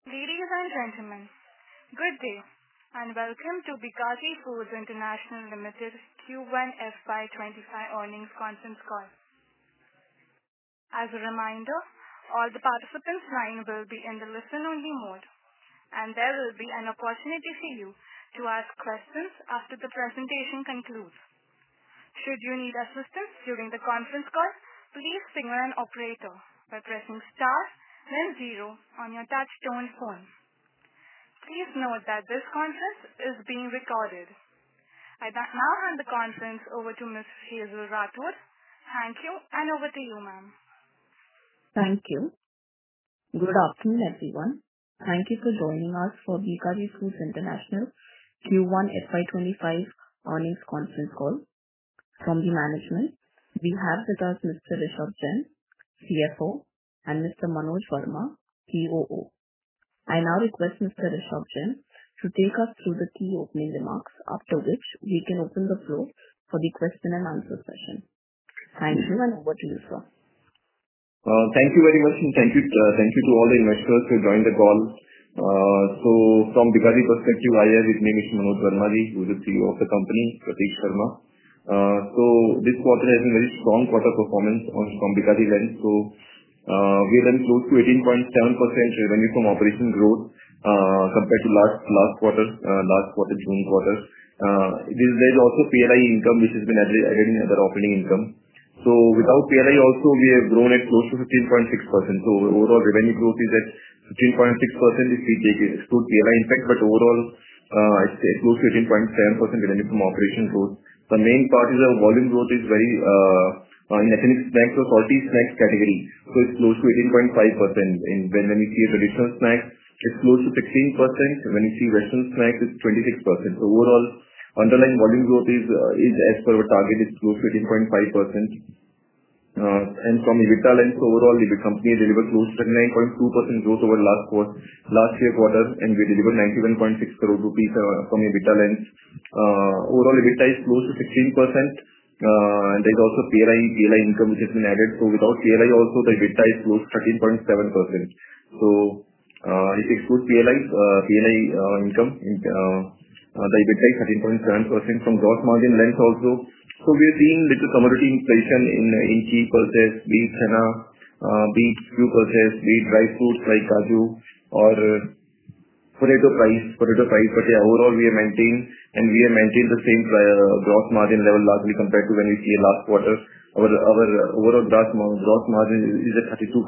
Ladies and gentlemen, good day and welcome to Bikaji Foods International Limited Q1 FY25 earnings conference call. As a reminder, all the participants' line will be in the listen-only mode, and there will be an opportunity for you to ask questions after the presentation concludes. Should you need assistance during the conference call, please signal an operator by pressing star then 0 on your touch-tone phone. Please note that this conference is being recorded. I now hand the conference over to Ms. Hazel Rathod. Thank you, and over to you, ma'am. Thank you. Good afternoon, everyone. Thank you for joining us for Bikaji Foods International Q1 FY25 earnings conference call. From the management, we have with us Mr. Rishabh Jain, CFO, and Mr. Manoj Verma, COO. I now request Mr. Rishabh Jain to take us through the key opening remarks, after which we can open the floor for the question and answer session. Thank you, and over to you, sir. Thank you very much, and thank you to all the investors who joined the call. From Bikaji perspective, I have with me Mr. Manoj Verma, who is the CEO of the company, Pratik Sharma. This quarter has been a very strong quarter performance from Bikaji lens. We have done close to 18.7% revenue from operation growth compared to last quarter, June quarter. There is also PLI income which has been added in other operating income. Without PLI also, we have grown at close to 15.6%. Overall revenue growth is at 15.6% if we exclude PLI impact, but overall it's close to 18.7% revenue from operation growth. The main part is our volume growth is very in ethnic snacks or salty snacks category. It's close to 18.5%. When we see traditional snacks, it's close to 16%. When we see western snacks, it's 26%. Overall, underlying volume growth is as per our target, it's close to 18.5%. From EBITDA lens, overall, the company delivered close to 39.2% growth over last year quarter, and we delivered 91.6 crore rupees from EBITDA lens. Overall, EBITDA is close to 16%. And there is also PLI income which has been added. Without PLI also, the EBITDA is close to 13.7%. If you exclude PLI income, the EBITDA is 13.7%. From gross margin lens also, we are seeing little commodity inflation in key purchase, be it chana, be it few purchase, be it dry fruits like kaju or potato price. But yeah, overall we have maintained the same gross margin level largely compared to when we see last quarter. Our overall gross margin is at 32.2%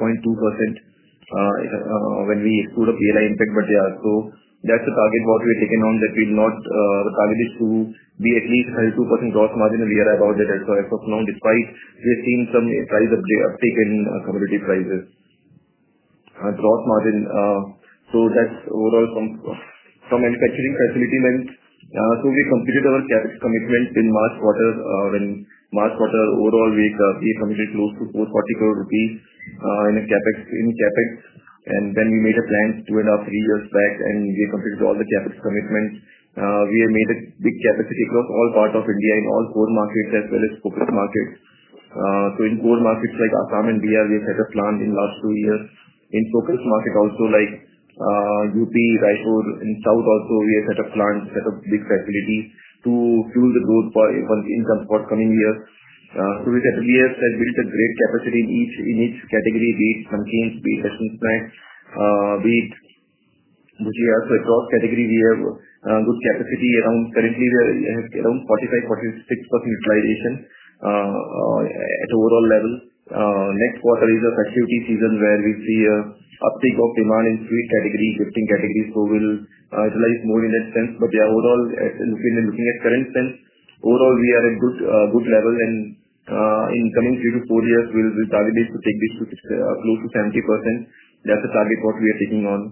when we exclude a PLI impact. But yeah, that's the target what we have taken on, that we'll not, the target is to be at least 32% gross margin, and we are about that as of now, despite we have seen some price uptake in commodity prices. Gross margin, that's overall from manufacturing facility lens. We completed our CapEx commitment in March quarter. Overall we committed close to 440 crore rupees in CapEx. And then we made a plan 2.5-3 years back, and we completed all the CapEx commitments. We have made a big capacity across all parts of India in all core markets as well as focus markets. In core markets like Assam and Bihar, we have set up plant in last 2 years. In focus market also like UP, Raipur, in South also we have set up big facilities to fuel the growth for coming years. We have built a great capacity in each category, be it namkeens, be it western snacks, be it bhujia. Across category we have good capacity. Currently we have around 45-46% utilization at overall level. Next quarter is a festivity season where we see a uptick of demand in sweet category, gifting category, we'll utilize more in that sense. But yeah, overall, looking at current sense, overall we are at good level, and in coming 3 to 4 years, we'll target is to take this to close to 70%. That's the target what we are taking on.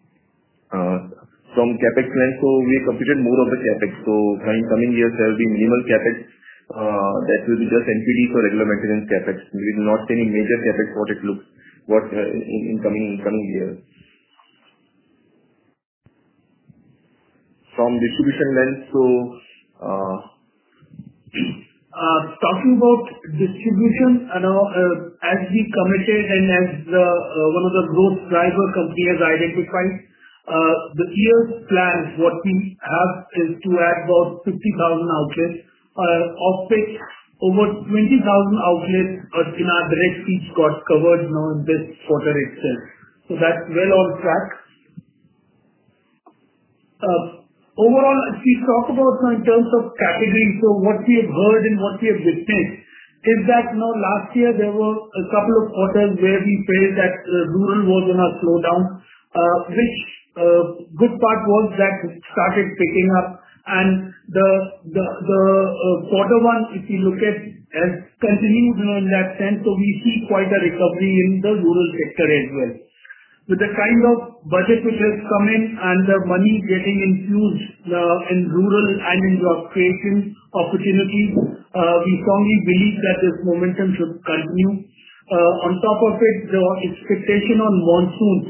From CapEx lens, we have completed more of the CapEx. Coming years there will be minimal CapEx. That will be just NPD for regular maintenance CapEx. We will not see any major CapEx in coming years. From distribution lens, talking about distribution, as we committed and as one of the growth driver company has identified, The year's plan, what we have is to add about 50,000 outlets, of which over 20,000 outlets in our direct reach got covered now in this quarter itself. That's well on track. Overall, if we talk about now in terms of categories, what we have heard and what we have witnessed is that now last year there were a couple of quarters where we felt that rural was on a slowdown, which good part was that it started picking up. The quarter one, if you look at, has continued in that sense. We see quite a recovery in the rural sector as well. With the kind of budget which has come in and the money getting infused in rural and in job creation opportunities, we strongly believe that this momentum should continue. On top of it, the expectation on monsoon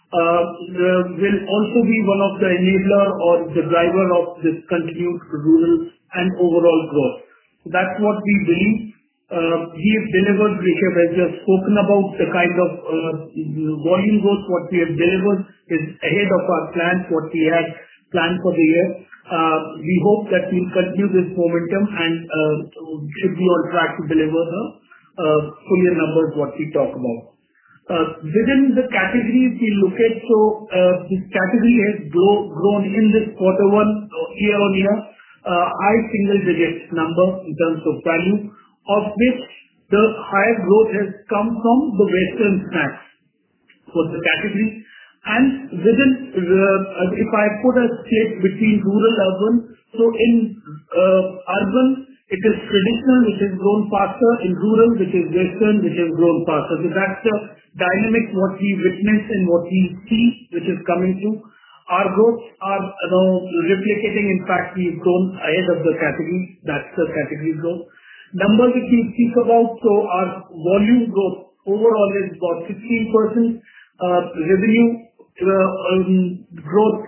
will also be one of the enabler or the driver of this continued rural and overall growth. That's what we believe. We have delivered, Rishabh has just spoken about the kind of volume growth. What we have delivered is ahead of our plans, what we had planned for the year. We hope that we'll continue this momentum and should be on track to deliver the full year numbers what we talk about. Within the categories we look at, this category has grown in this quarter one year-on-year, high single digit number in terms of value, of which the higher growth has come from the western snacks for the category. Within, if I put a split between rural urban, in urban it is traditional which has grown faster, in rural which is western which has grown faster. That's the dynamic what we witness and what we see which is coming through. Our growths are now replicating. In fact, we've grown ahead of the category. That's the category growth. Numbers which we speak about, our volume growth overall is about 16%. Revenue growth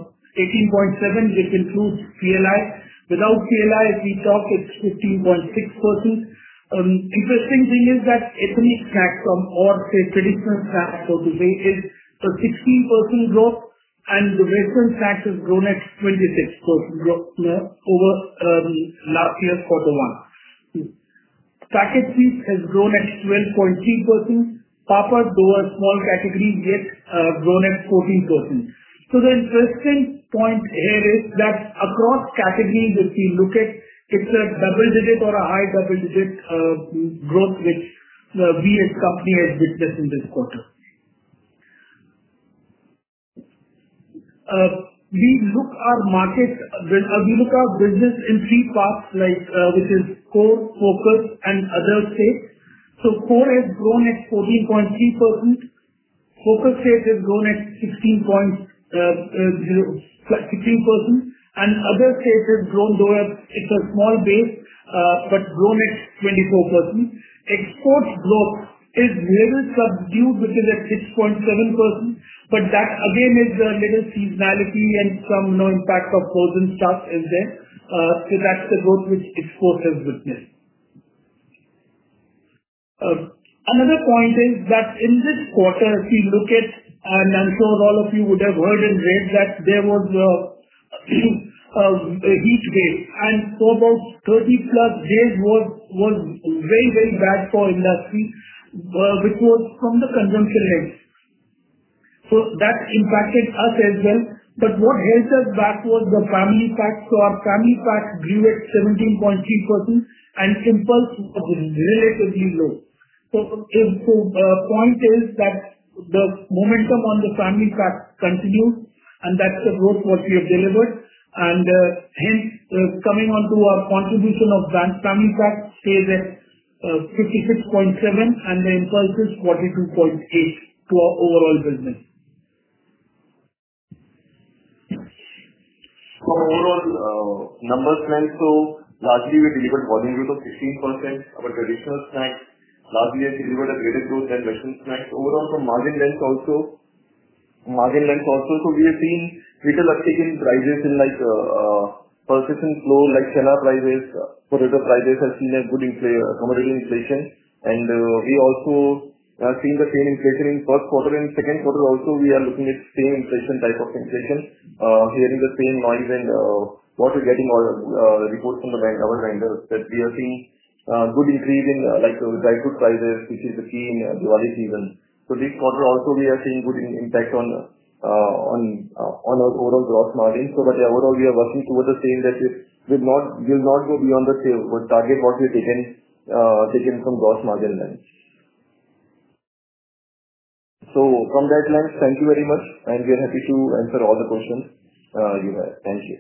18.7%, which includes PLI. Without PLI, if we talk, it's 15.6%. Interesting thing is that ethnic snacks or say traditional snacks, so to say, is a 16% growth, and the western snacks has grown at 26% growth over last year's quarter one. Packet sweets has grown at 12.3%. Papad, though a small category, yet grown at 14%. The interesting point here is that across categories, if we look at, it's a double digit or a high double digit growth which we as company has witnessed in this quarter. We look our market, we look our business in three parts, like which is core, focus, and other states. Core has grown at 14.3%. Focus state has grown at 16%, and other states has grown, though it's a small base, but grown at 24%. Exports growth is little subdued, which is at 6.7%, but that again is a little seasonality and some impact of frozen stuff is there. That's the growth which exports has witnessed. Another point is that in this quarter, if we look at, and I'm sure all of you would have heard and read that there was a heat wave, and for about 30+ days was very, very bad for industry, which was from the consumption lens. That impacted us as well. But what held us back was the family pack. Our family pack grew at 17.3%, and impulse was relatively low. Point is that the momentum on the family pack continues, and that's the growth what we have delivered. Hence, coming on to our contribution of family pack stays at 56.7%, and the impulse is 42.8% to our overall business. Overall numbers trend, largely we delivered volume growth of 16%. Our traditional snacks largely has delivered a greater growth than western snacks. Overall, from margin lens also, we have seen little uptick in prices in like persistent flow, like chana prices, potato prices have seen a good commodity inflation, and we also seeing the same inflation in first quarter and second quarter also. We are looking at same inflation type of inflation, hearing the same noise and what we're getting all reports from our vendors that we are seeing good increase in like dry fruit prices, which is the key in Diwali season. This quarter also we are seeing good impact on our overall gross margin. Overall we are working towards the same that will not go beyond the target what we've taken from gross margin lens. From that lens, thank you very much, and we are happy to answer all the questions you have. Thank you.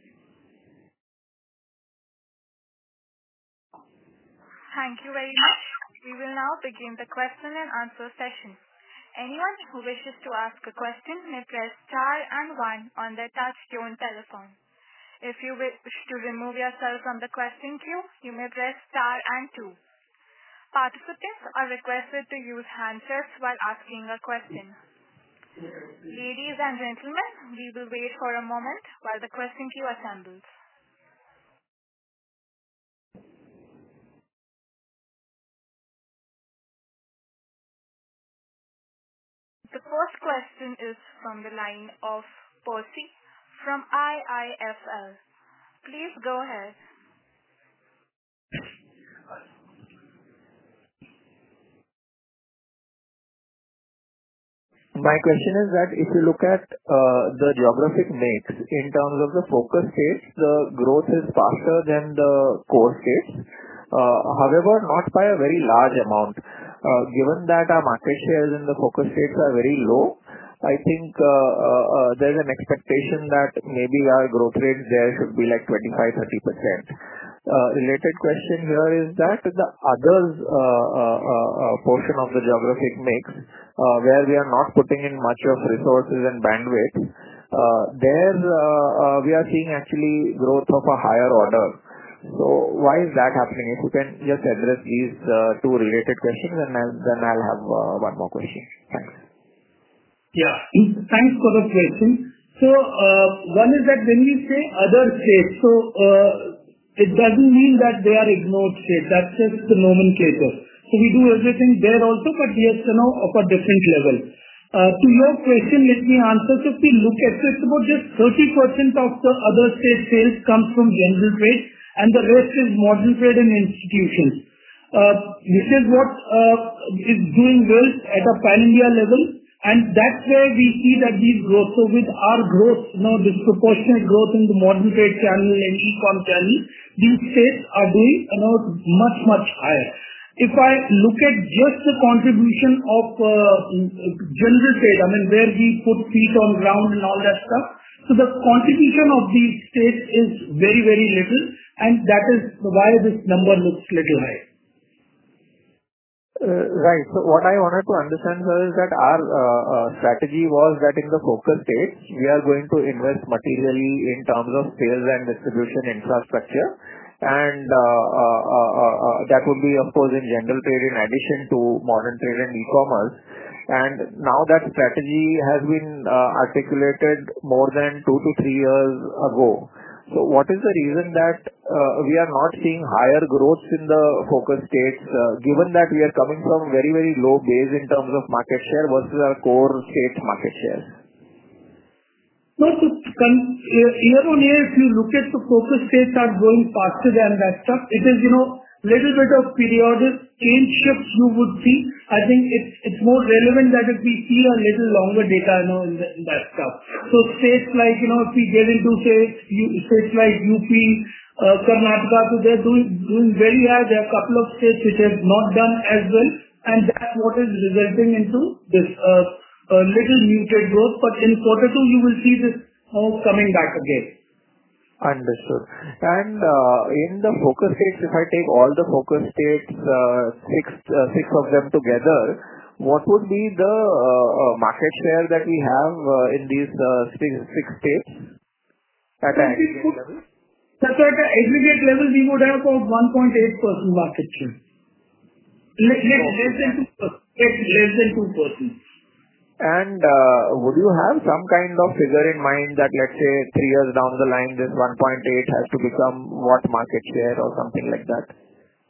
Thank you very much. We will now begin the question and answer session. Anyone who wishes to ask a question may press star and one on their touch-tone telephone. If you wish to remove yourself from the question queue, you may press star and two. Participants are requested to use handsets while asking a question. Ladies and gentlemen, we will wait for a moment while the question queue assembles. The first question is from the line of Percy from IIFL. Please go ahead. My question is that if you look at the geographic mix in terms of the focus states, the growth is faster than the core states. However, not by a very large amount. Given that our market shares in the focus states are very low, I think there's an expectation that maybe our growth rates there should be like 25-30%. Related question here is that the others portion of the geographic mix, where we are not putting in much of resources and bandwidth, there we are seeing actually growth of a higher order. Why is that happening? If you can just address these two related questions, and then I'll have one more question. Thanks. Yeah, thanks for the question. One is that when we say other states, it doesn't mean that they are ignored states. That's just the nomenclature. We do everything there also, but yes, of a different level. To your question, let me answer. If we look at it, it's about just 30% of the other state sales comes from general trade, and the rest is modern trade and institutions. This is what is doing well at a pan-India level, and that's where we see that these growth. With our growth, disproportionate growth in the modern trade channel and e-com channel, these states are doing much, much higher. If I look at just the contribution of general trade, I mean, where we put feet on ground and all that stuff, the contribution of these states is very, very little, and that is why this number looks little high. Right. What I wanted to understand, sir, is that our strategy was that in the focus states, we are going to invest materially in terms of sales and distribution infrastructure. And that would be, of course, in general trade in addition to modern trade and e-commerce. And now that strategy has been articulated more than 2 to 3 years ago. What is the reason that we are not seeing higher growth in the focus states, given that we are coming from very, very low base in terms of market share versus our core states market share? No, year on year, if you look at the focus states are growing faster than that stuff. It is, little bit of periodic change shifts you would see. I think it's more relevant that if we see a little longer data, in that stuff. States like, if we get into, say, states like UP, Karnataka, they're doing very high. There are a couple of states which have not done as well, and that's what is resulting into this little muted growth. But in quarter two, you will see this coming back again. Understood. And in the focus states, if I take all the focus states, six of them together, what would be the market share that we have in these six states at an aggregate level? At an aggregate level, we would have about 1.8% market share. Less than 2%. And would you have some kind of figure in mind that, let's say, 3 years down the line, this 1.8 has to become what market share or something like that?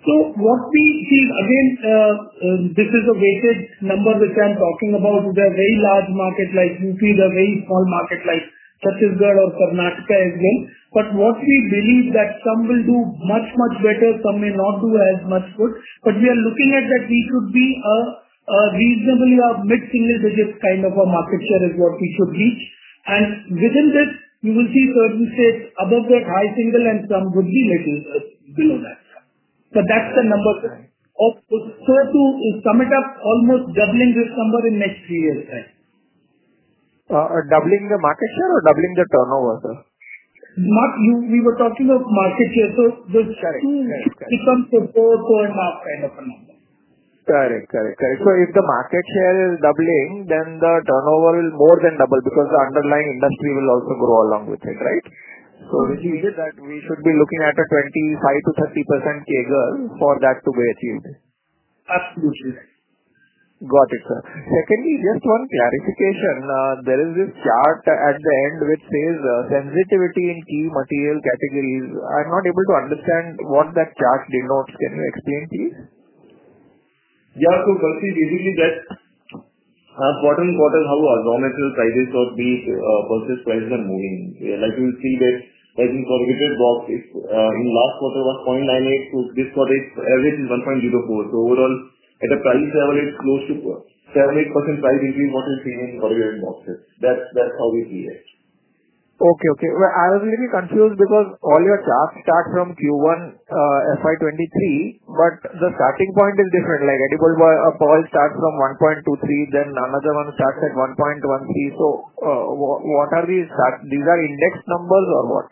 What we see again, this is a weighted number which I'm talking about. There are very large markets like UP, there are very small markets like Chhattisgarh or Karnataka as well. What we believe that some will do much, much better, some may not do as much good. We are looking at that we should be a reasonably mid-single digit kind of a market share is what we should reach. Within this, you will see certain states above that high single and some would be little below that. That's the number. To sum it up, almost doubling this number in next 3 years' time. Doubling the market share or doubling the turnover, sir? We were talking of market share. This becomes a 4.5 kind of a number. Correct. If the market share is doubling, then the turnover will more than double because the underlying industry will also grow along with it, right? Which means that we should be looking at a 25 to 30% CAGR for that to be achieved. Absolutely. Got it, sir. Secondly, just one clarification. There is this chart at the end which says sensitivity in key material categories. I'm not able to understand what that chart denotes. Can you explain, please? Yeah. Firstly, basically that quarter-on-quarter how our raw material prices or purchase prices are moving. Like you will see that like in corrugated box, in last quarter was 0.98, so this quarter its average is 1.04. Overall, at a price level, it's close to 7-8% price increase what we see in corrugated boxes. That's how we see it. Okay. Well, I was a little confused because all your charts start from Q1 FY23, but the starting point is different. Like edible oil starts from 1.23, then another one starts at 1.13. What are these? These are index numbers or what?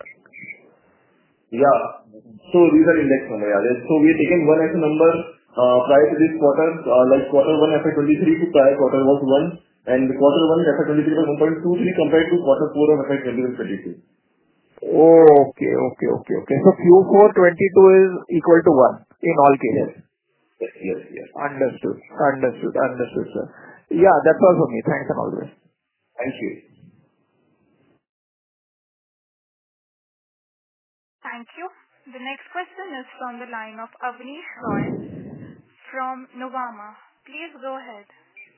Yeah. These are index numbers. Yeah. We have taken one as a number prior to this quarter, like quarter 1 FY23 to prior quarter was 1, and the quarter 1 FY23 was 1.23 compared to quarter 4 of FY22. Okay. Q4 22 is equal to 1 in all cases. Yes. Understood, sir. Yeah, that's all for me. Thanks and all the best. Thank you. Thank you. The next question is from the line of Avnish Roy from Nuvama. Please go ahead.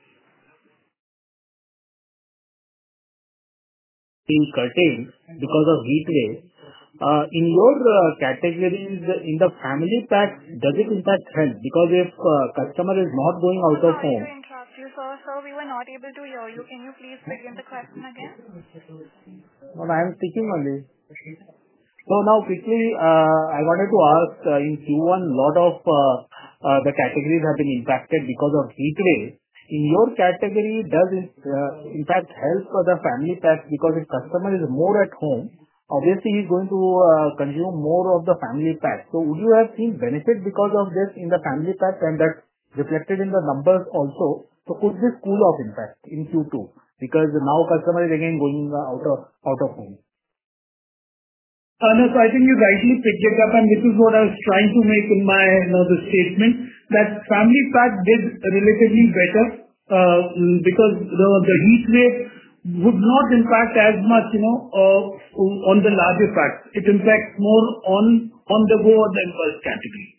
In curtailed because of heat wave. In your categories, in the family pack, does it impact health? Because if customer is not going out of home. Sorry to interrupt you, sir. We were not able to hear you. Can you please begin the question again? No, I am speaking only. Now quickly, I wanted to ask, in Q1, lot of the categories have been impacted because of heat wave. In your category, does it impact health for the family packs? Because if customer is more at home, obviously he's going to consume more of the family pack. Would you have seen benefit because of this in the family pack and that reflected in the numbers also? Could this cool off impact in Q2? Because now customer is again going out of home. No, I think you rightly picked it up, and this is what I was trying to make in my the statement, that family pack did relatively better because the heat wave would not impact as much on the larger packs. It impacts more on the go or the impulse category.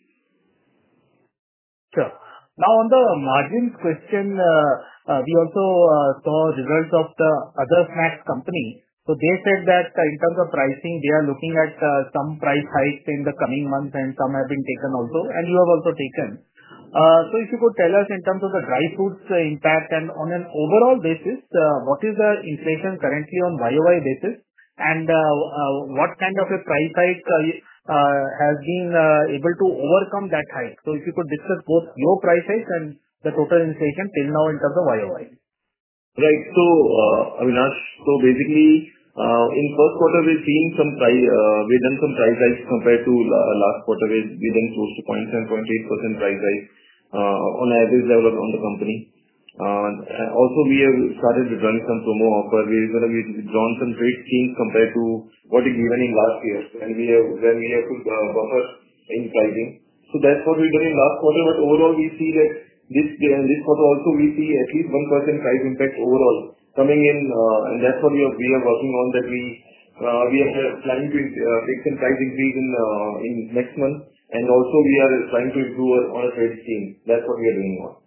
Sure. Now on the margins question, we also saw results of the other snacks company. They said that in terms of pricing, they are looking at some price hikes in the coming months, and some have been taken also, and you have also taken. If you could tell us in terms of the dry fruits impact and on an overall basis, what is the inflation currently on YOY basis, and what kind of a price hike has been able to overcome that hike? If you could discuss both your price hikes and the total inflation till now in terms of YOY. Right. Avinash, basically, in first quarter we've seen we've done some price hikes compared to last quarter. We've done close to 0.7-0.8% price hike on average level on the company. Also we have started running some promo offer. We've drawn some trade schemes compared to what is given in last year, and we have put buffer in pricing. That's what we've done in last quarter. Overall we see that this quarter also we see at least 1% price impact overall coming in, and that's what we are working on, that we We are planning to take some price increase in next month, and also we are trying to improve on a trade scheme. That's what we are doing now.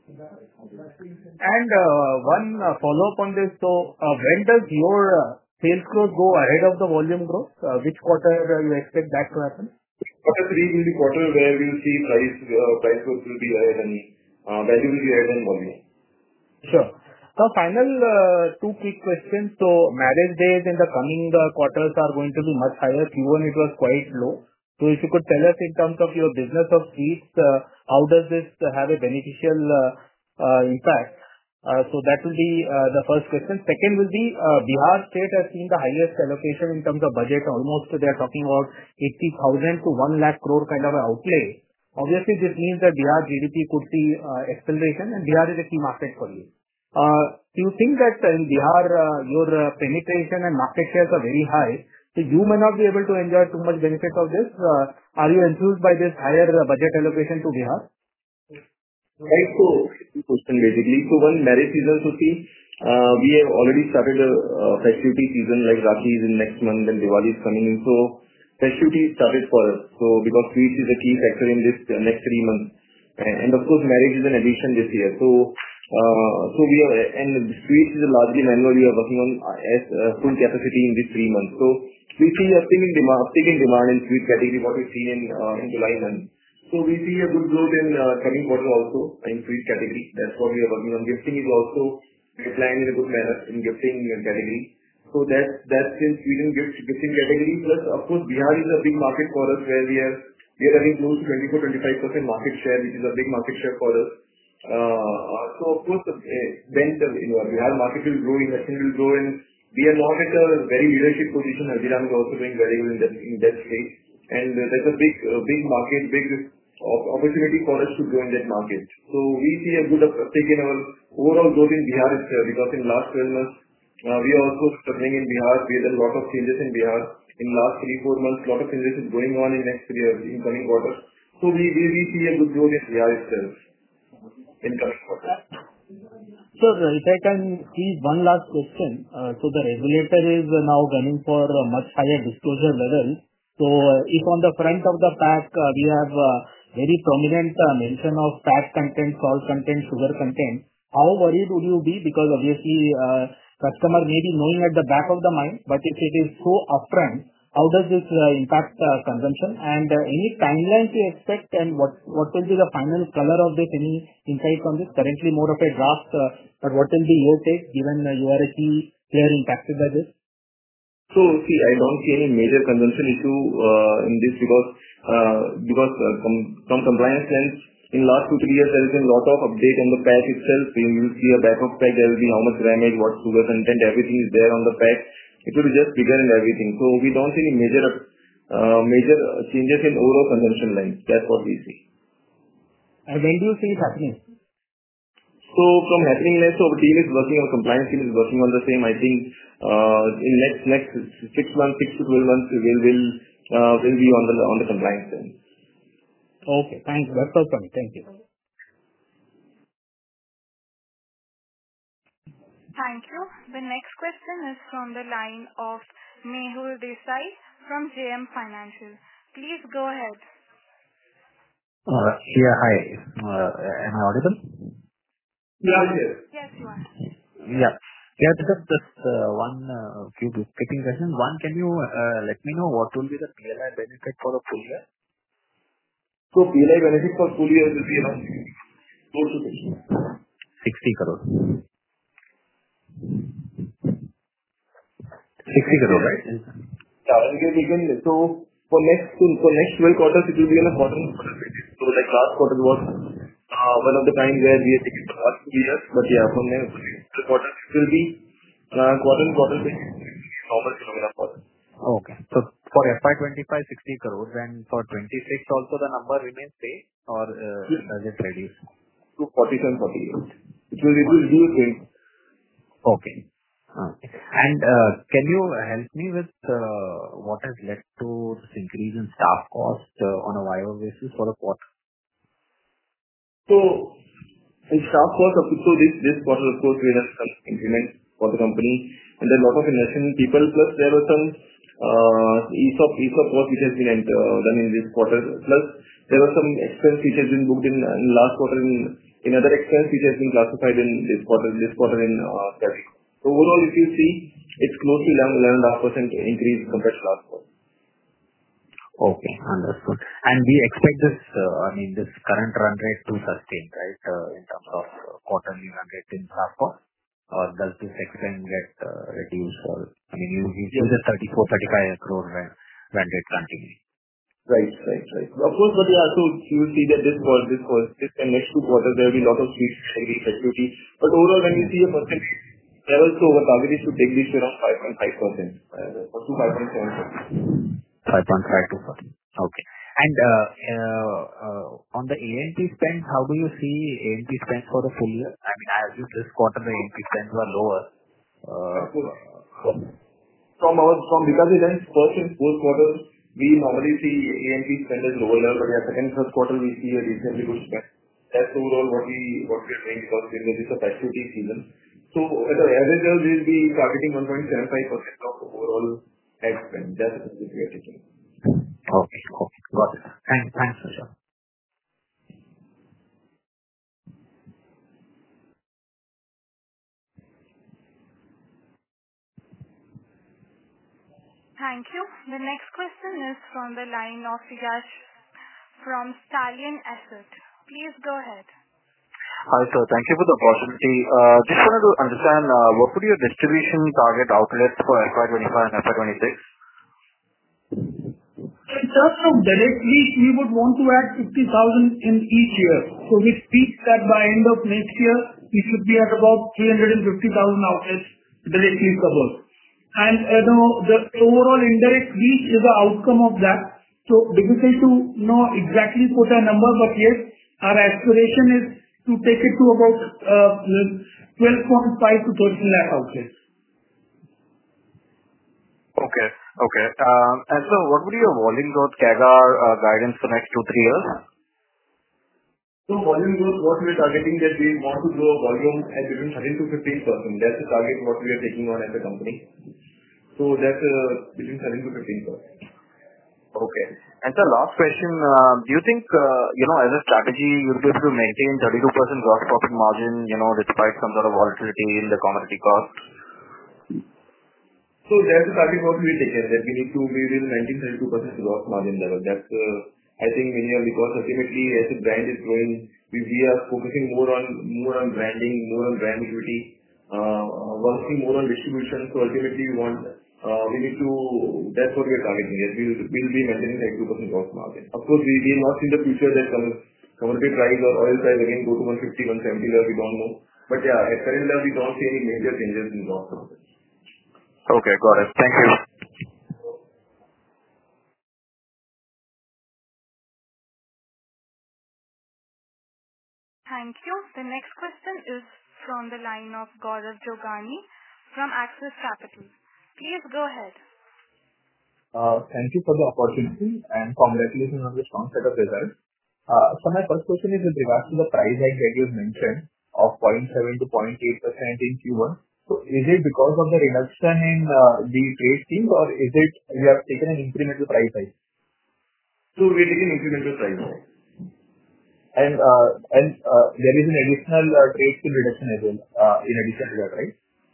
One follow-up on this. When does your sales growth go ahead of the volume growth? Which quarter you expect that to happen? Quarter 3 will be quarter where we will see price growth will be higher than value will be higher than volume. Sure. Final two quick questions. Marriage days in the coming quarters are going to be much higher. Q1 it was quite low. If you could tell us in terms of your business of sweets, how does this have a beneficial impact? That will be the first question. Second will be, Bihar state has seen the highest allocation in terms of budget. Almost they are talking about 80,000 to 1 lakh crore kind of an outlay. Obviously, this means that Bihar GDP could see acceleration, and Bihar is a key market for you. Do you think that in Bihar, your penetration and market shares are very high, so you may not be able to enjoy too much benefit of this? Are you enthused by this higher budget allocation to Bihar? Right. Two question basically. One, marriage season to see, we have already started a festivity season, like Rakhi is in next month and Diwali is coming in. Festivity started for us. Because sweets is a key factor in this next 3 months. And of course, marriage is an addition this year. Sweets is largely manual. We are working on full capacity in these 3 months. We see uptick in demand in sweet category, what we've seen in July month. We see a good growth in coming quarter also in sweet category. That's what we are working on. Gifting is also planned in a good manner in gifting category. That's in sweet and gifting category. Plus, of course, Bihar is a big market for us where we are having close to 24-25% market share, which is a big market share for us. Of course, when the Bihar market will grow, investment will grow, and we are not at a very leadership position. Haldiram is also doing very well in that space. That's a big market, big opportunity for us to grow in that market. We see a good uptake in our overall growth in Bihar itself, because in last 12 months, we are also struggling in Bihar. We had a lot of changes in Bihar. In last 3-4 months, lot of changes is going on in next year, in coming quarters. We see a good growth in Bihar itself in coming quarters. Sir, if I can squeeze one last question. The regulator is now gunning for a much higher disclosure level. If on the front of the pack, we have very prominent mention of fat content, salt content, sugar content, how worried would you be? Because obviously, customer may be knowing at the back of the mind, but if it is so upfront, how does this impact consumption? Any timelines you expect, and what will be the final color of this? Any insights on this? Currently more of a draft, but what will be your take, given you are a key player impacted by this? See, I don't see any major consumption issue in this because from compliance lens, in last 2-3 years, there has been a lot of update on the pack itself. You will see a back of pack, there will be how much grammage, what sugar content, everything is there on the pack. It will be just bigger and everything. We don't see any major changes in overall consumption lines. That's what we see. When do you see it happening? From happening lens, our team is working on, compliance team is working on the same. I think in next 6 months, 6 to 12 months, we'll be on the compliance end. Okay, thanks. That's all from me. Thank you. Thank you. The next question is from the line of Mehul Desai from JM Financial. Please go ahead. Yeah, hi. Am I audible? Yes, you are. Yeah. Just one few bookkeeping questions. One, can you let me know what will be the PLI benefit for the full year? PLI benefit for full year will be around close to 60 crore. 60 crore, right? Yeah. For next 12 quarters, it will be on a quarter-on-quarter basis. Like last quarter was one of the times where we had taken the last 2 years. Yeah, from next quarter, it will be quarter-on-quarter basis, normal phenomena for us. Okay. For FY 2025, 60 crores, and for 2026 also the number remains same, or does it reduce? To 47, 48. It will reduce. Okay. Can you help me with what has led to this increase in staff cost on a YoY basis for the quarter? In staff cost, this quarter, of course, we have some increment for the company. and there are a lot of investment in people. Plus, there were some ESOP cost which has been done in this quarter. Plus, there was some expense which has been booked in last quarter in other expense which has been classified in this quarter in salary. So overall, if you see, it's close to 11.5% increase compared to last quarter. Okay, understood. And we expect this, this current run rate to sustain, right, in terms of quarterly run rate in staff cost? Or does this expense get reduced? Or, you use the 34-35 crore run rate continuing. Right. Of course, but so you will see that this and next 2 quarters, there will be a lot of flexibility. But overall, when you see a percentage level, so our target is to take this to around 5.5%, or to 5.7%. 5.5 to 40. Okay. And on the A&P spend, how do you see A&P spend for the full year? As you this quarter, the A&P spends were lower. From because events, first and fourth quarter, we normally see A&P spend as lower level, but second and third quarter, we see a reasonably good spend. That's overall what we are doing because this is a festivity season. So at the average level, we will be targeting 1.75% of overall ad spend. That's the we are taking. Okay. Got it. Thanks, Vishal. Thank you. The next question is from the line of Yash from Stallion Asset. Please go ahead. Hi, sir. Thank you for the opportunity. Just wanted to understand what would be your distribution target outlets for FY25 and FY26? In terms of direct reach, we would want to add 50,000 in each year. So we speak that by end of next year, we should be at about 350,000 outlets directly covered. And the overall indirect reach is the outcome of that. So difficult to know exactly put a number, but yes, our aspiration is to take it to about 12.5 to 13 lakh outlets. Okay. And so what would be your volume growth CAGR guidance for next 2-3 years? So volume growth, what we are targeting that we want to grow volume at between 13 to 15%. That's the target what we are taking on as a company. So that's between 13 to 15%. Okay. And sir, last question, do you think, as a strategy, you'll be able to maintain 32% gross profit margin, despite some sort of volatility in the commodity cost? So that's the target what we are taking, that we will maintain 32% gross margin level. That's, I think, because ultimately, as the brand is growing, we are focusing more on branding, more on brand equity, working more on distribution. So ultimately, that's what we are targeting. Yes, we'll be maintaining 32% gross margin. Of course, we will not see in the future that commodity price or oil price again go to 150, 170 level, we don't know. But at current level, we don't see any major changes in gross profit. Okay, got it. Thank you. Thank you. The next question is from the line of Gaurav Jogani from Axis Capital. Please go ahead. Thank you for the opportunity and congratulations on the strong set of results. So my first question is with regards to the price hike that you mentioned of 0.7 to 0.8% in Q1. So is it because of the reduction in the trade schemes, or is it you have taken an incremental price hike? So we are taking incremental price hike. And there is an additional trade scheme reduction as well, in addition to that, right?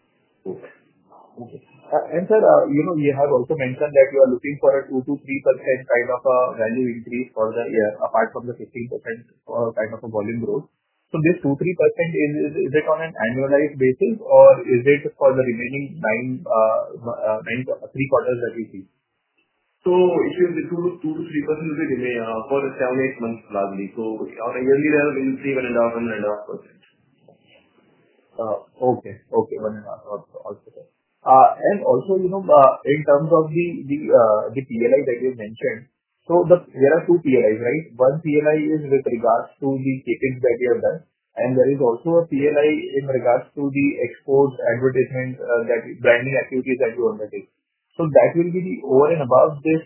Okay. And sir, you have also mentioned that you are looking for a 2 to 3% kind of a value increase for the year, apart from the 15% kind of a volume growth. So this 2-3% is it on an annualized basis, or is it for the remaining 3 quarters that we see? So it will be 2 to 3% will be for 7-8 months largely. So on a yearly level, we will see 1.5%. Okay, 1.5% also. And also, in terms of the PLI that you mentioned, so there are 2 PLIs, right? One PLI is with regards to the CapEx that you have done, and there is also a PLI in regards to the export advertisement, branding activities that you undertake. So that will be the over and above this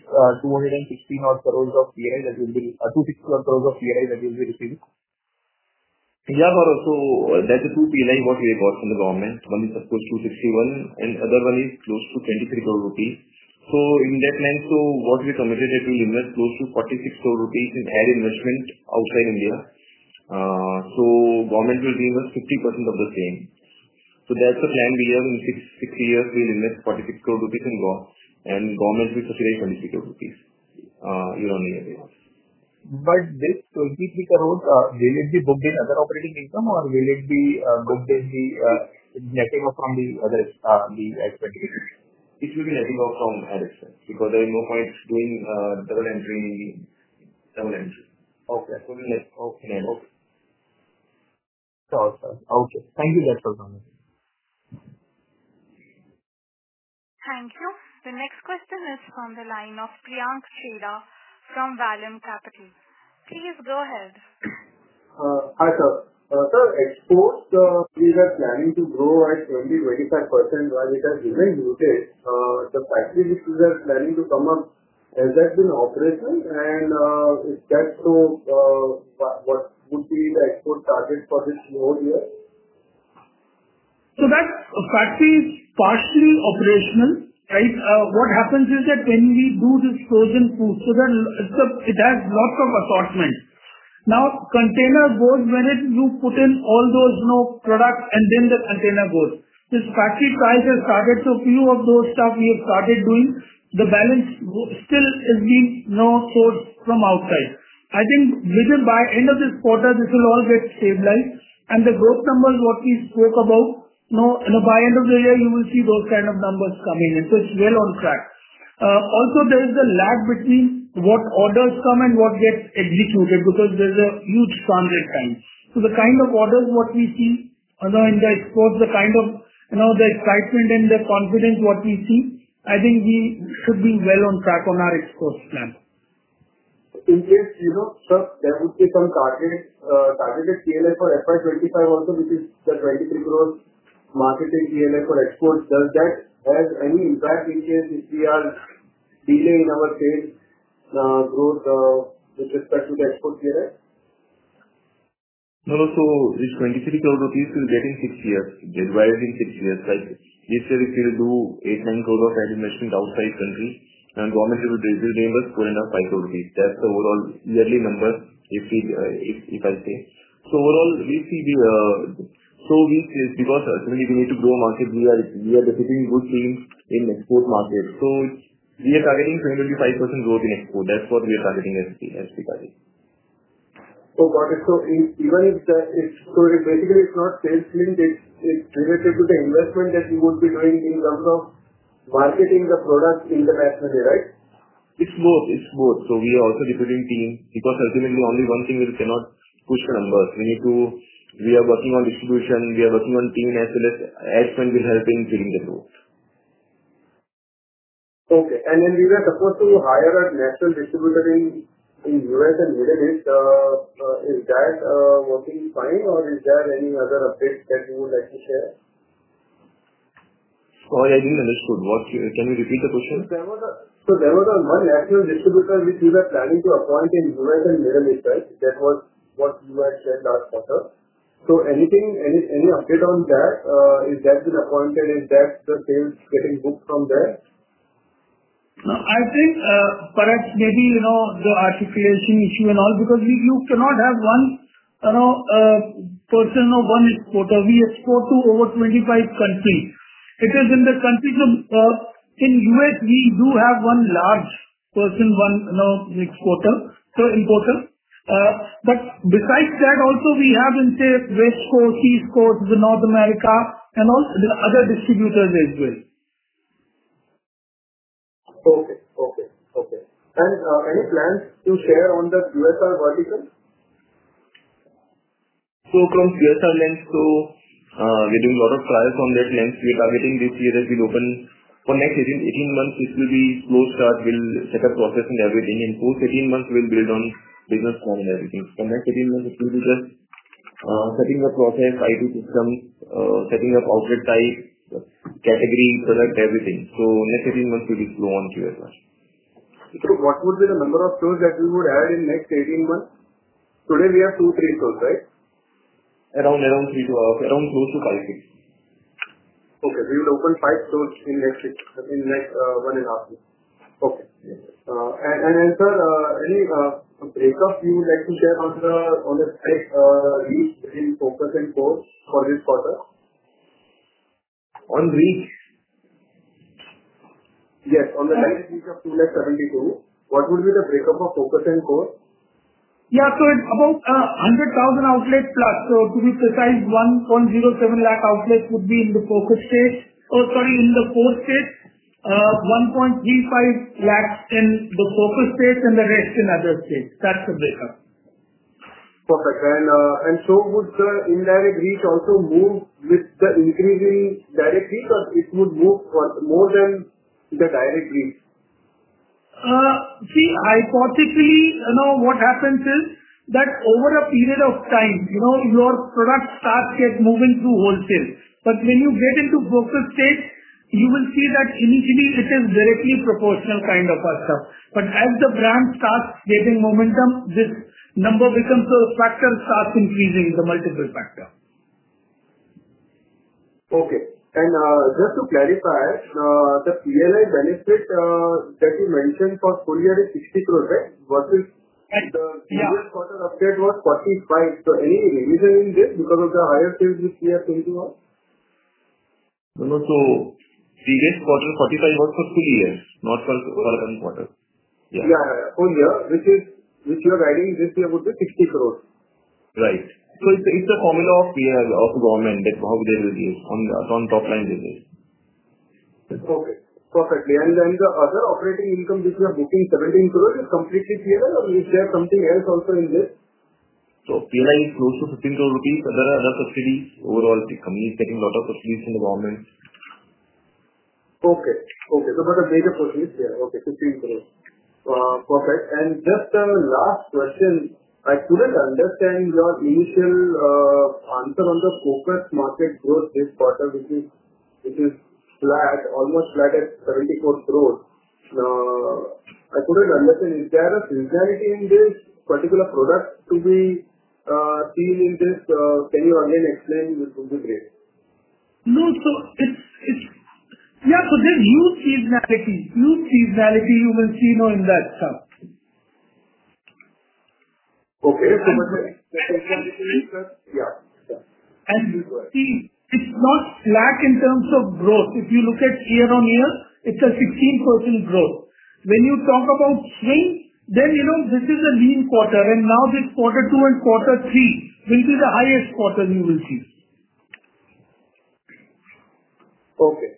216 odd crores of PLI that will be 260 odd crores of PLI that will be received. Yeah, Gaurav. So that's the two PLI what we have got from the government. One is, of course, 261, and other one is close to 23 crore rupees. So in that line, so what we committed that we will invest close to 46 crore rupees in ad investment outside India. So government will give us 50% of the same. So that's the plan we have. In six years, we will invest 46 crore rupees in Goa, and government will subsidize 23 crore rupees year on year. This 23 crore, will it be booked in other operating income, or will it be booked in the netting off from the other the expenses? It will be netting off from ad expense because there is no point doing double entry. Okay. So we'll net. Okay. Sure. Okay. Thank you. That's all from me. Thank you. The next question is from the line of Priyank Chheda from Vallum Capital. Please go ahead. Hi, sir. Sir, exports, we were planning to grow at 20-25%, while it has remained muted. The factory which we were planning to come up, has that been operational? And if that's so, what would be the export target for this whole year? So that factory is partially operational, right? What happens is that when we do this frozen food, so that it has lots of assortment. Now, container goes when you put in all those products, and then the container goes. This factory trials has started, so few of those stuff we have started doing. The balance still is being sourced from outside. I think within by end of this quarter, this will all get stabilized, and the growth numbers what we spoke about, by end of the year, you will see those kind of numbers coming in. So it's well on track. Also, there is a lag between what orders come and what gets executed because there's a huge transit time. So the kind of orders what we see in the exports, the kind of the excitement and the confidence what we see, I think we should be well on track on our exports plan. In case, sir, there would be some targeted PLI for FY25 also, which is the 23 crore marketing PLI for exports. Does that have any impact in case if we are delay in our sales growth with respect to the export PLI? No. So this 23 crore rupees will get in 6 years. Divided in 6 years. Like this year, if we will do 8-9 crore of ad investment outside country, and government will reimburse 4.5 crore rupees. That's the overall yearly number. If I say so, overall we see because ultimately we need to grow market. We are developing good teams in export market. So we are targeting 25% growth in export. That's what we are targeting as Bikaji. Oh, got it. So even if basically it's not sales linked, it's related to the investment that you would be doing in terms of marketing the product internationally, right? It's both. So we are also recruiting team because ultimately only one thing we cannot push the numbers. We are working on distribution. We are working on team as well as ad spend will help in filling the growth. Okay. And then we were supposed to hire a national distributor in US and Middle East. Is that working fine, or is there any other updates that you would like to share? Sorry, I didn't understood. Can you repeat the question? There was one national distributor which we were planning to appoint in US and Middle East, right? That was what you had said last quarter. So any update on that? Is that been appointed? Is that the sales getting booked from there? No, I think perhaps maybe the articulation issue and all, because you cannot have one person or one exporter. We export to over 25 countries. It is in the countries of in US we do have one large person, one importer. But besides that, also we have in say West Coast, East Coast, the North America, and all the other distributors as well. Okay. And any plans to share on the QSR vertical? So from QSR lens, we're doing a lot of trials on that lens. We're targeting this year that we'll open for next 18 months. It will be slow start. We'll set up process and everything. In post 18 months, we'll build on business plan and everything. For next 18 months, it will be just setting up process, IT systems, setting up outlet type, category, product, everything. So next 18 months will be slow on QSR. So what would be the number of stores that we would add in next 18 months? Today we have 2-3 stores, right? Around close to 5-6. Okay. We will open 5 stores in next 1.5 years. Okay. Sir, any breakup you would like to share on the site reach between focus and core for this quarter? On reach? Yes. On the direct reach of 272, what would be the breakup of focus and core? Yeah. It's about 100,000 outlets plus. To be precise, 1.07 lakh outlets would be in the focus state. In the core state. 1.35 lakhs in the focus states and the rest in other states. That's the breakup. Perfect. Would the indirect reach also move with the increasing direct reach, or it would move more than the direct reach? See, hypothetically, what happens is that over a period of time, your product starts moving through wholesale. But when you get into focus states, you will see that initially it is directly proportional kind of a stuff. But as the brand starts getting momentum, this number becomes a factor, starts increasing, the multiple factor. Okay. Just to clarify, the PLI benefit that you mentioned for full year is 60 crore, right? Versus the previous quarter update was 45. Any revision in this because of the higher sales which we are thinking of? No. Previous quarter 45 was for full year, not for one quarter. Yeah. Full year, which you are guiding this year would be 60 crore. Right. It's a formula of PLI of government that how they will use on top line business. Okay. Perfectly. Then the other operating income which you are booking 17 crore is completely PLI, or is there something else also in this? PLI is close to 15 crore rupees. There are other subsidies. Overall, the company is getting a lot of subsidies from the government. Okay. But the major portion is here. Okay, 15 crore. Perfect. Just a last question. I couldn't understand your initial answer on the focus market growth this quarter, which is flat, almost flat at 74 crore. I couldn't understand, is there a seasonality in this particular product to be seen in this? Can you again explain? This would be great. No. There's huge seasonality. You will see in that stuff. Okay. See, it's not slack in terms of growth. If you look at year-on-year, it's a 16% growth. When you talk about swing, then this is a lean quarter, and now this quarter 2 and quarter 3 will be the highest quarter you will see. Okay.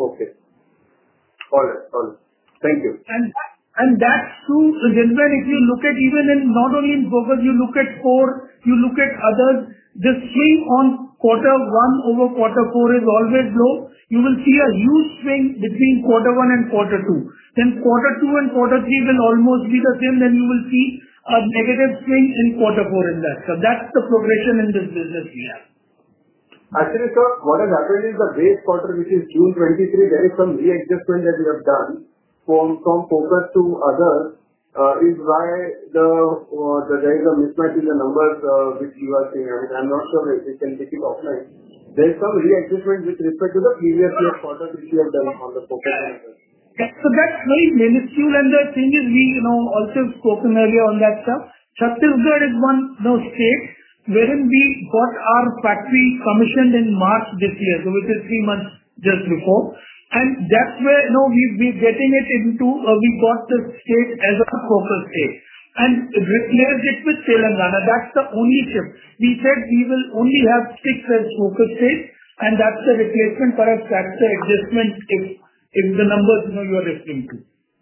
All right. Thank you. That's true, gentlemen, if you look at even in, not only in focus, you look at core, you look at others, the swing on quarter 1 over quarter 4 is always low. You will see a huge swing between quarter 1 and quarter 2. Then quarter 2 and quarter 3 will almost be the same. Then you will see a negative swing in quarter 4 in that. So that's the progression in this business we have. Actually, sir, what has happened is the base quarter, which is June 23, there is some readjustment that we have done from focus to others, is why there is a mismatch in the numbers which you are seeing. I'm not sure if we can take it offline. There is some readjustment with respect to the previous year quarter which we have done on the focus. So that's very minuscule, and the thing is, we also spoken earlier on that stuff. Chhattisgarh is one state wherein we got our factory commissioned in March this year, so which is 3 months just before. And that's where we're getting it into, we got the state as a focus state and replaced it with Telangana. That's the only shift. We said we will only have 6 as focus states, and that's the replacement for us. That's the adjustment if the numbers you are referring to.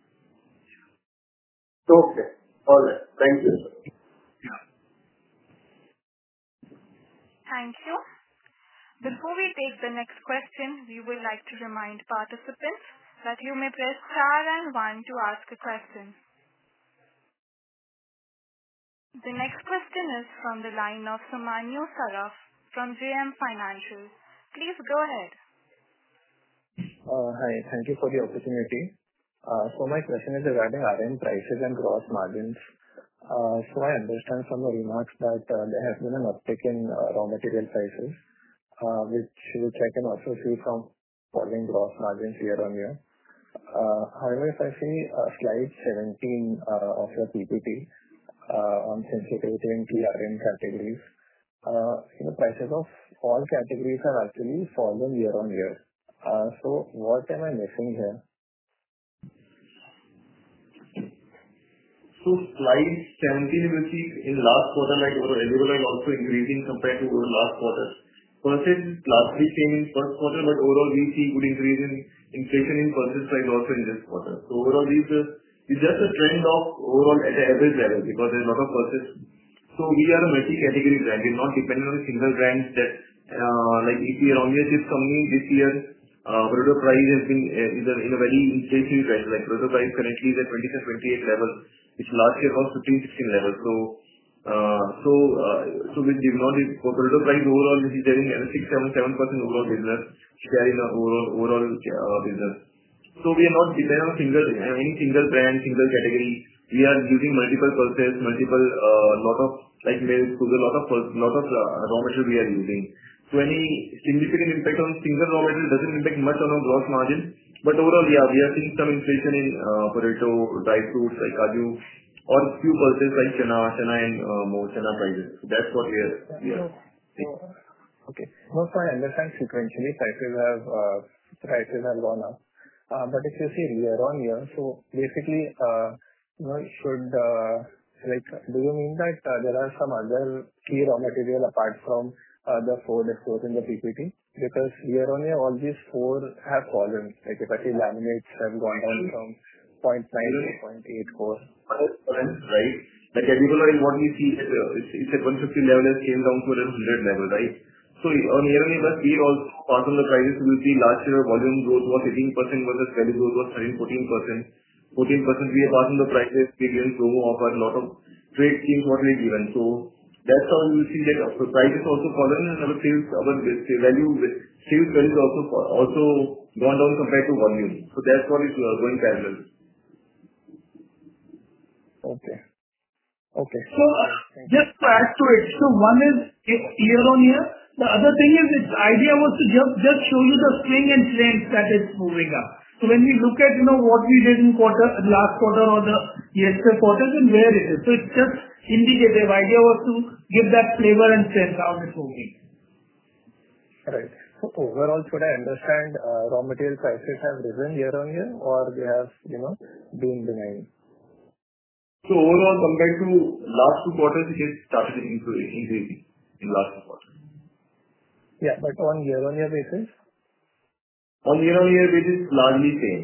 Okay. All right. Thank you, sir. Thank you. Before we take the next question, we would like to remind participants that you may press star and 1 to ask a question. The next question is from the line of Sumanyu Saraf from JM Financial. Please go ahead. Hi. Thank you for the opportunity. My question is regarding RM prices and gross margins. I understand from the remarks that there has been an uptick in raw material prices, which I can also see from falling gross margins year-on-year. However, if I see slide 17 of your PPT on sensitivity and TRM categories, prices of all categories have actually fallen year-on-year. What am I missing here? Slide 17, you will see in last quarter, like our edible oil also increasing compared to our last quarter. Pulses largely same in first quarter, but overall we see good increase in inflation in pulses price also in this quarter. Overall, this is just a trend of overall at the average level because there is a lot of pulses. We are a multi-category brand. We are not dependent on a single brand that, like if we are only a chips company this year, potato price has been in a very inflationary trend. Like potato price currently is at 27-28 level, which last year was 15-16 level. With potato price overall, this is having a 6-7% overall business share in our overall business. We are not dependent on any single brand, single category. We are using multiple pulses, multiple lot of like milk, sugar, lot of raw material we are using. Any significant impact on single raw material doesn't impact much on our gross margin. Overall, yeah, we are seeing some inflation in potato, dry fruits like kaju, or few pulses like chana and more chana prices. That's what we are seeing. Okay. I understand sequentially prices have gone up. If you see year-on-year, basically, do you mean that there are some other key raw material apart from the 4 disclosed in the PPT? Because year-on-year, all these 4 have fallen. Like if I see laminates have gone down from 0.9 to 0.84. Right. Like edible oil, what we see is it's at 150 level has came down to around 100 level, right? On year-on-year, but we also pass on the prices. We will see last year volume growth was 18% versus value growth was 13-14%. 14% we are passing the prices. We given promo offer, a lot of trade schemes what we given. That's how you will see that the price is also fallen and our sales value also gone down compared to volume. That's what is going parallel. Okay. Just to add to it, one is year-on-year. The other thing is its idea was to just show you the swing and trends that it's moving up. When we look at what we did in last quarter or the yesterday quarters and where it is. It's just indicative. Idea was to give that flavor and sense how it's moving. Right. Overall, should I understand raw material prices have risen year-on-year or they have been benign? Overall, compared to last 2 quarters, it has started increasing in last 2 quarters. Yeah, on year-on-year basis? On year-on-year basis, largely same.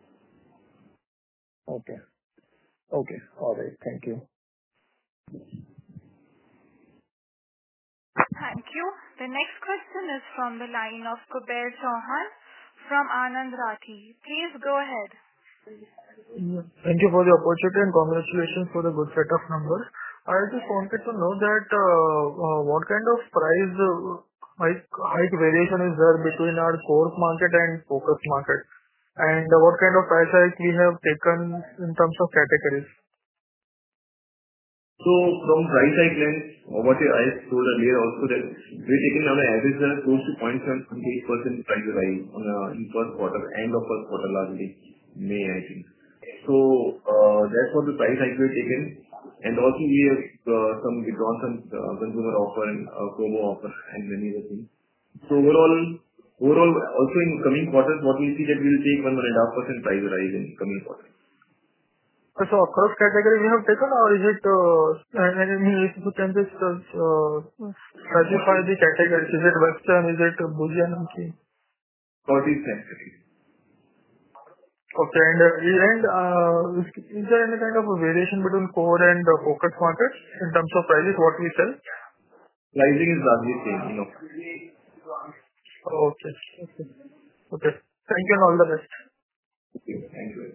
Okay. All right. Thank you. Thank you. The next question is from the line of Kuber Chauhan from Anand Rathi. Please go ahead. Thank you for the opportunity and congratulations for the good set of numbers. I just wanted to know that what kind of price hike variation is there between our core market and focus market, and what kind of price hike we have taken in terms of categories? From price hike lens, what I told earlier also that we're taking on an average close to 0.7% price rise in first quarter, end of first quarter, largely May, I think. That's what the price hike we've taken. Also we have withdrawn some consumer offer and promo offer and many other things. Overall, also in coming quarters, what we see that we'll take 1.5% price rise in coming quarters. Across category we have taken, or is it, if you can just specify the categories. Is it western, is it bhujia namkeen? Southeast category. Okay. Is there any kind of a variation between core and focus markets in terms of prices, what we sell? Pricing is largely same. Okay. Thank you and all the best. Thank you.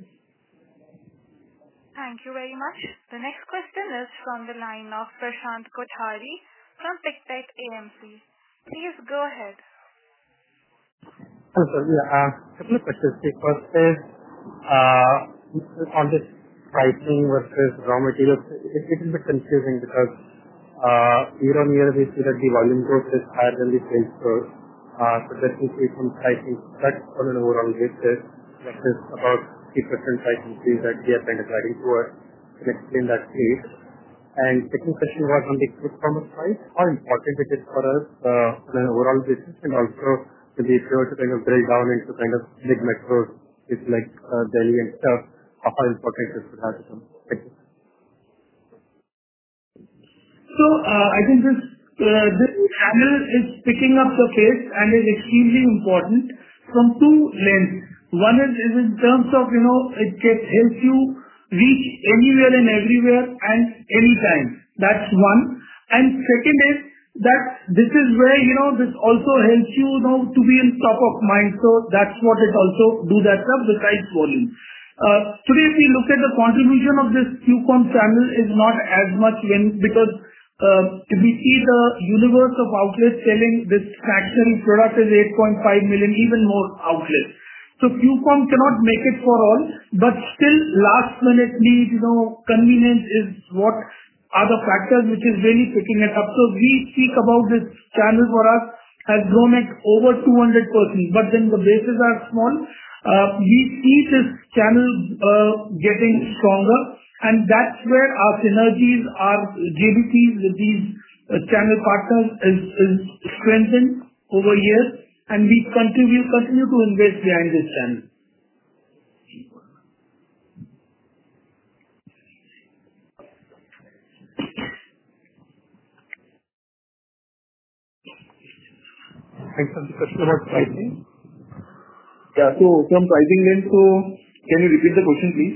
Thank you very much. The next question is from the line of Prashant Kothari from Pictet AMC. Please go ahead. Hello, sir. Yeah, couple of questions. The first is on this pricing versus raw materials, it is a bit confusing because year on year we see that the volume growth is higher than the sales growth. That we see some pricing cut on an overall basis, that is about 3% price increase that we are kind of guiding towards. Can you explain that please? Second question was on the quick commerce price. How important it is for us on an overall basis, and also if you were to kind of drill down into kind of big metros, it's like Delhi and stuff, how important it is for that to come? Thank you. I think this channel is picking up the pace and is extremely important from two lenses. One is in terms of, it helps you reach anywhere and everywhere and anytime. That's one. Second is that this is where, this also helps you, to be in top of mind. That's what it also do that stuff besides volume. Today, if we look at the contribution of this Q-com channel is not as much because if we see the universe of outlets selling this stationery product is 8.5 million, even more outlets. Q-com cannot make it for all, but still last minute need, convenience is what are the factors which is really picking it up. We speak about this channel for us has grown at over 200%, but then the bases are small. We see this channel getting stronger, and that's where our synergies, our JBPs with these channel partners is strengthened over years, and we continue to invest behind this channel. Thanks for the question about pricing. Yeah. From pricing lens, can you repeat the question, please?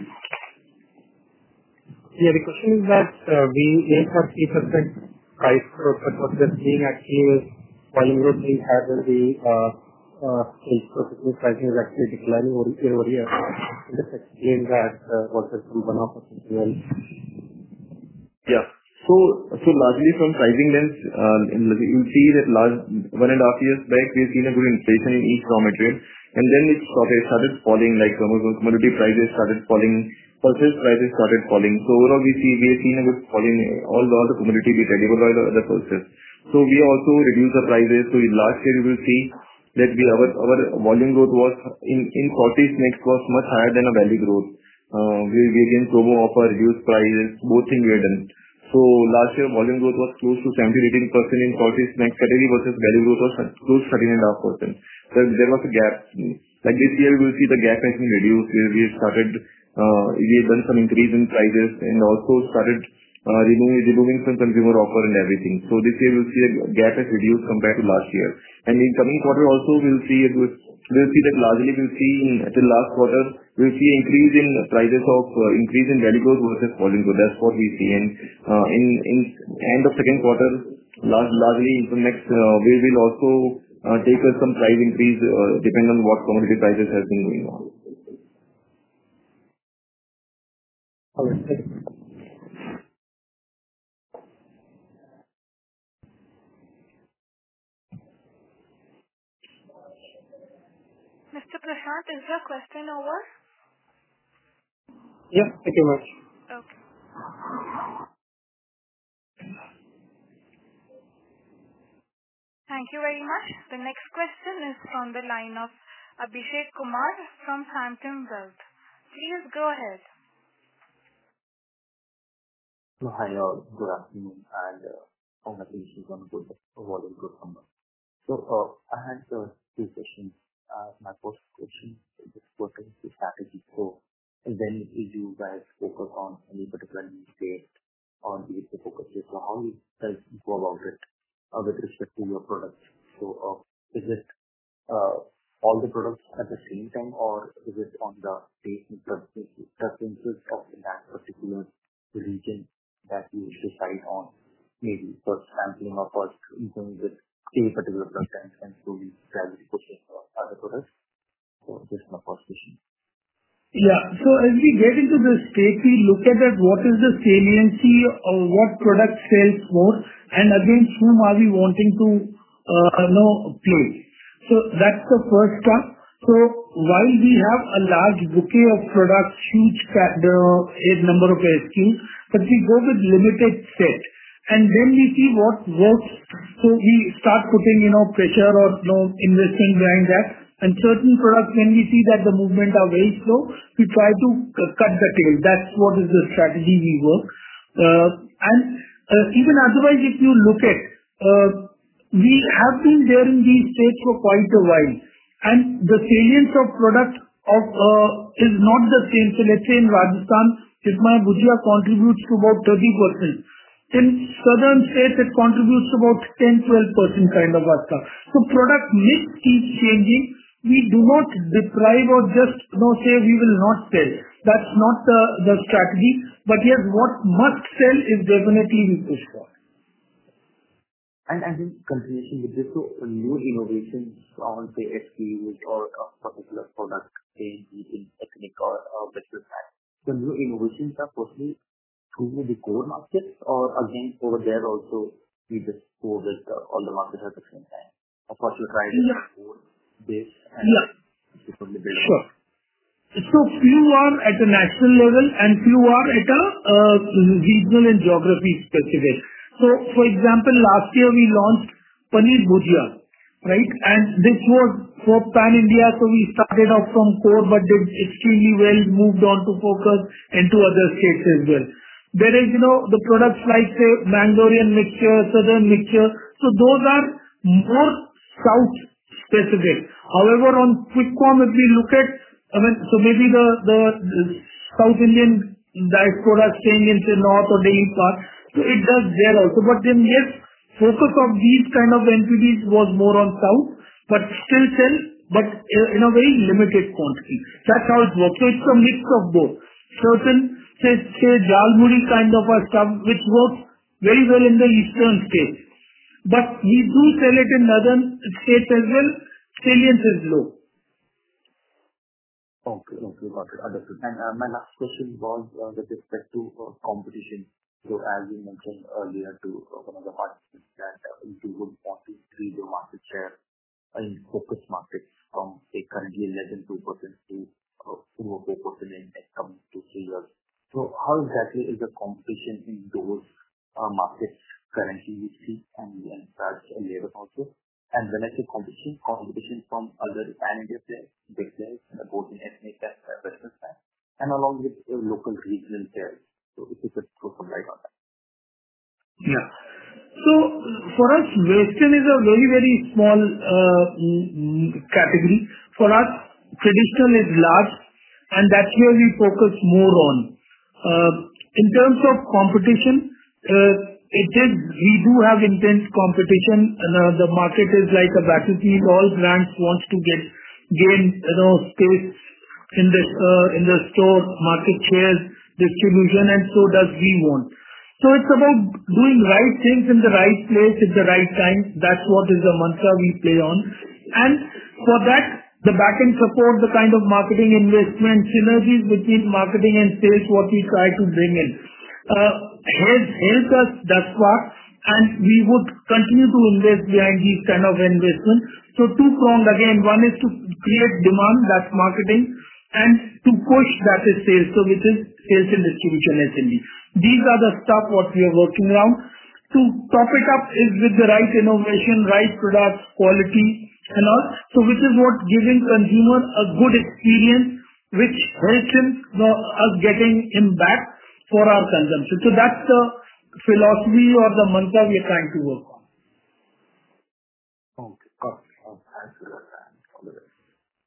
Yeah, the question is that we aim for 3% price growth, but what we're seeing actually is volume growth being higher than the sales growth. It means pricing is actually declining year over year. Just explain that, what is some one-off or something else? Yeah. Largely from pricing lens, you'll see that last 1.5 years back, we've seen a good inflation in each raw material, and then it started falling, like commodity prices started falling, purchase prices started falling. Overall, we have seen a good fall in all the commodity, be it edible oil or other purchases. We also reduced the prices. Last year you will see that our volume growth was in Scottish mix was much higher than a value growth. We again promo offer, reduced prices, both things we have done. Last year volume growth was close to 17%-18% in Scottish mix category versus value growth was close to 13.5%. There was a gap. Like this year, we will see the gap has been reduced. We have done some increase in prices and also started removing some consumer offer and everything. This year we'll see a gap has reduced compared to last year. In coming quarter also we'll see that largely till last quarter we'll see increase in prices of increase in value growth versus volume growth. That's what we see. In end of second quarter, largely into next, we will also take some price increase depending on what commodity prices has been going on. Okay. Mr. Prashant, is your question over? Yeah, thank you much. Okay. Thank you very much. The next question is from the line of Abhishek Kumar from Phantom Wealth. Please go ahead. Hi, good afternoon, and congratulations on good volume growth number. I had two questions. My first question is this quarter is the strategy. When you guys focus on any particular use case or the focus case, how you guys go about it with respect to your products? Is it all the products at the same time, or is it on the taste and preferences of that particular region that you decide on, maybe first sampling or first going with a particular product and slowly gradually pushing other products? This is my first question. Yeah. As we get into this state, we look at what is the saliency of what product sells more and against whom are we wanting to play. That's the first step. While we have a large bouquet of products, huge number of SKUs, but we go with limited set, and then we see what works. We start putting pressure or investment behind that. Certain products, when we see that the movement are very slow, we try to cut the tail. That's what is the strategy we work. Even otherwise, if you look at, we have been there in these states for quite a while, and the salience of product is not the same. Let's say in Rajasthan, if my bhujia contributes to about 30%, in southern states it contributes to about 10-12% kind of stuff. Product mix keeps changing. We do not deprive or just say we will not sell. That's not the strategy. Yes, what must sell is definitely we push for. In continuation with this, new innovations on, say, SKUs or a particular product, say, in ethnic or business side. New innovations are firstly through the core markets, or again, over there also, we just go with all the markets at the same time? Of course, you try with core base and differently build. Sure. Few are at a national level and few are at a regional and geography specific. For example, last year we launched Paneer Bhujia, right? This was for pan-India, we started off from core but did extremely well, moved on to focus into other states as well. There is, the products like, say, Mangalorean mixture, Southern mixture. Those are more South specific. However, on quick com, if we look at, maybe the South Indian diaspora staying in the North or Delhi part, it does there also. Yes, focus of these kind of entities was more on South, but still sell, but in a very limited quantity. That's how it works. It's a mix of both. Certain, say Jalmuri kind of a stuff, which works very well in the eastern states. We do sell it in northern states as well. Salience is low. Okay, got it. Understood. My last question was with respect to competition. As you mentioned earlier to one of the participants that you would want to increase your market share in focus markets from, say, currently less than 2% to 2 or 4% in the coming 2-3 years. How exactly is the competition in those markets currently you see, and perhaps later also? When I say competition from other pan-India players, big players, both in ethnic and western side, and along with local regional players. If you could throw some light on that. Yeah. For us, western is a very, very small category. For us, traditional is large, and that's where we focus more on. In terms of competition, we do have intense competition. The market is like a battlefield. All brands want to gain space in the store, market shares, distribution, and so does we want. It's about doing right things in the right place at the right time. That's what is the mantra we play on. For that, the back-end support, the kind of marketing investment, synergies between marketing and sales, what we try to bring in, has helped us thus far, and we would continue to invest behind these kind of investments. Two-pronged again. One is to create demand, that's marketing, and to push, that is sales, which is sales and distribution SMB. These are the stuff what we are working around. To top it up is with the right innovation, right products, quality and all. Which is what giving consumer a good experience, which helps us getting him back for our consumption. That's the philosophy or the mantra we are trying to work on. Okay, got it. Thanks for that. All the best.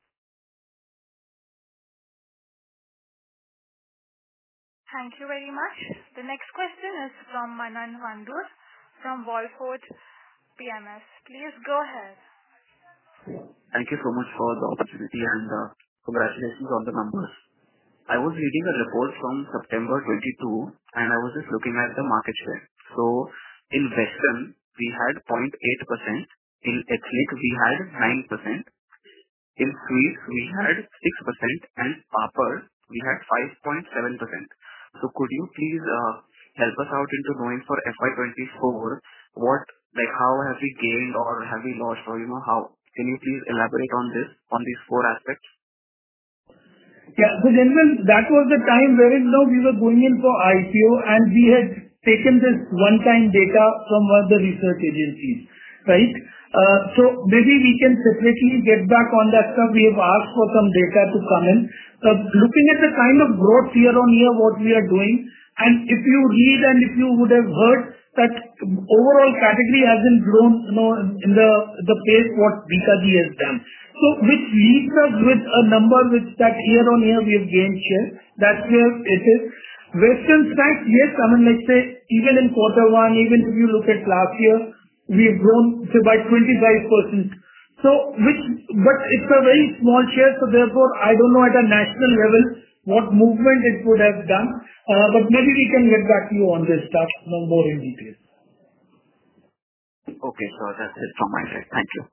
Thank you very much. The next question is from Manan Vandur from Wallfort PMS. Please go ahead. Thank you so much for the opportunity and congratulations on the numbers. I was reading a report from September 22 and I was just looking at the market share. In Western, we had 0.8%. In ethnic, we had 9%. In sweets, we had 6%. And papad, we had 5.7%. Could you please help us out into knowing for FY24 how have we gained or have we lost, or how Can you please elaborate on these four aspects? Yeah. Gentlemen, that was the time wherein we were going in for IPO, and we had taken this one-time data from one of the research agencies, right? Maybe we can separately get back on that stuff. We have asked for some data to come in. Looking at the kind of growth year-on-year, what we are doing, and if you read and if you would have heard that overall category hasn't grown in the pace what Bikaji has done. Which leaves us with a number which that year-on-year we have gained share. That's where it is. Western snacks, yes, I mean, let's say even in Q1, even if you look at last year, we have grown by 25%. But it's a very small share, so therefore, I don't know at a national level what movement it would have done. But maybe we can get back to you on this stuff more in detail. Okay, sir. That's it from my side. Thank you.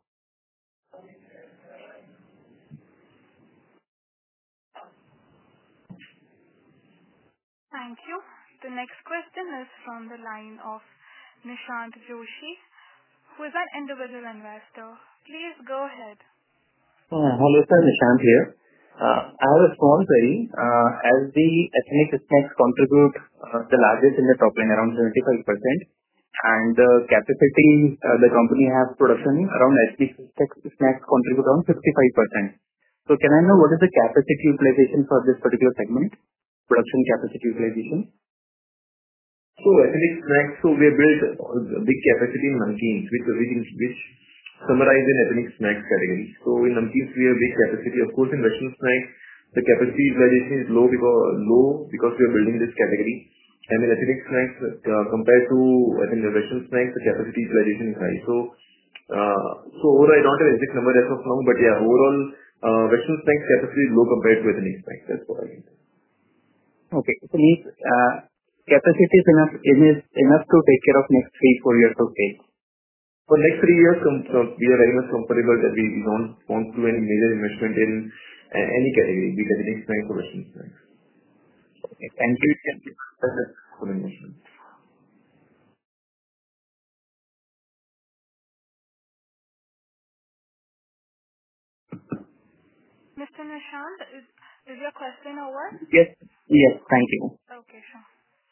Thank you. The next question is from the line of Nishant Joshi, who is an individual investor. Please go ahead. Hello, sir. Nishant here. I have a small query. As the ethnic snacks contribute the largest in the top line, around 75%, and the capacity the company has production around ethnic snacks contribute around 55%. Can I know what is the capacity utilization for this particular segment? Production capacity utilization? Ethnic snacks, we have built a big capacity in namkeens, which summarize in ethnic snacks category. In namkeens, we have big capacity. Of course, in Western snacks, the capacity utilization is low because we are building this category. In ethnic snacks, compared to, I think, the Western snacks, the capacity utilization is high. Overall, I don't have an exact number as of now, but yeah, overall, Western snacks capacity is low compared to ethnic snacks. That's what I can say. Okay. Means capacity is enough to take care of next 3-4 years of sales. For next 3 years, we are very much comfortable that we don't want to do any major investment in any category, be it ethnic snacks or Western snacks. Okay. Thank you. That's it for the investment. Mr. Nishant, is your question over? Yes. Thank you. Okay, sure.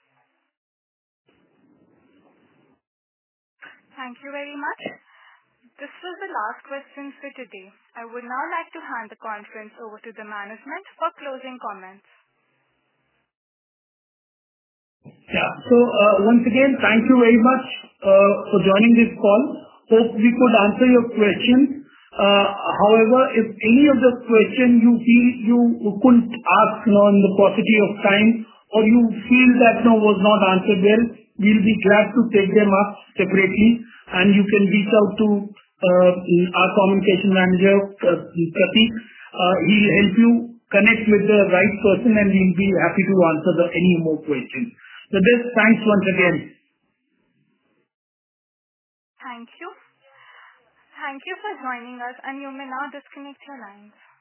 Thank you very much. This was the last question for today. I would now like to hand the conference over to the management for closing comments. Yeah. Once again, thank you very much for joining this call. Hope we could answer your questions. However, if any of the questions you feel you couldn't ask in the paucity of time, or you feel that was not answered well, we'll be glad to take them up separately, and you can reach out to our communication manager, Pratik. He'll help you connect with the right person, and we'll be happy to answer any more questions. With this, thanks once again. Thank you. Thank you for joining us, and you may now disconnect your lines.